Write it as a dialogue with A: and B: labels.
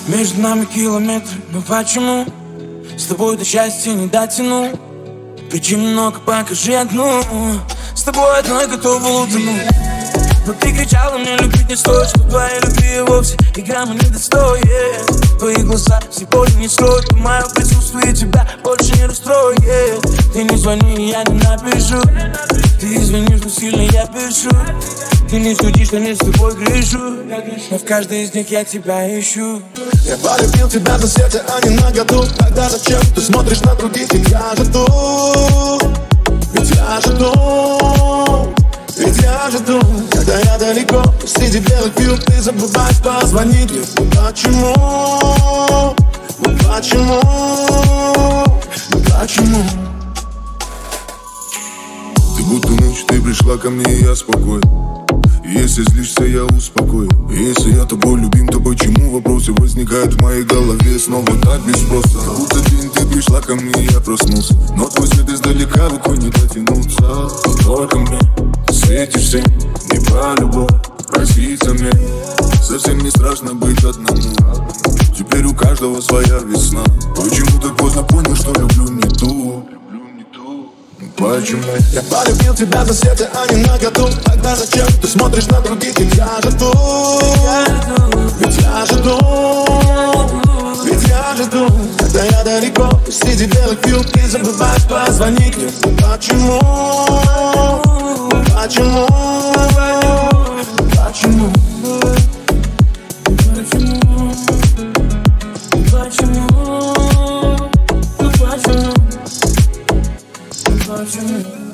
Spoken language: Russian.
A: Между нами километры, но почему с тобой до счастья не дотяну? Причин много, покажи одну. С тобой одной готова утонуть. Но ты кричала, мне любить не стоит, что твоей любви вовсе и грамма не достоит. Твои глаза все боли не строят, и мое присутствие тебя больше не расстроит. Ты не звони, я не напишу. Ты извини, что сильно я пишу. Ты не суди, что не с тобой грешу, но в каждой из них я тебя ищу.
B: Я полюбил тебя на сердце, а не на году. Тогда зачем ты смотришь на других? Ведь я же тут, ведь я же тут, ведь я же тут. Когда я далеко, среди белых вьюг, ты забываешь позвонить. Ну почему, ну почему, ну почему?
C: Ты будто ночь, ты пришла ко мне, и я спокоен. Если злишься, я успокою. Если я тобой любим, то почему вопросы возникают в моей голове снова так без спроса? Как будто день ты пришла ко мне, и я проснулся. Но твой свет издалека рукой не дотянуться. Только мне светишься, не про любовь, проситься мне. Совсем не страшно быть одному. Теперь у каждого своя весна. Почему так поздно понял, что люблю не ту? Почему?
B: Я полюбил тебя за сердце, а не на году. Тогда зачем ты смотришь на других? Ведь я же тут, ведь я же тут, ведь я же тут. Когда я далеко, среди белых вьюг, ты забываешь позвонить. Ну почему, ну почему, ну почему?
A: Почему?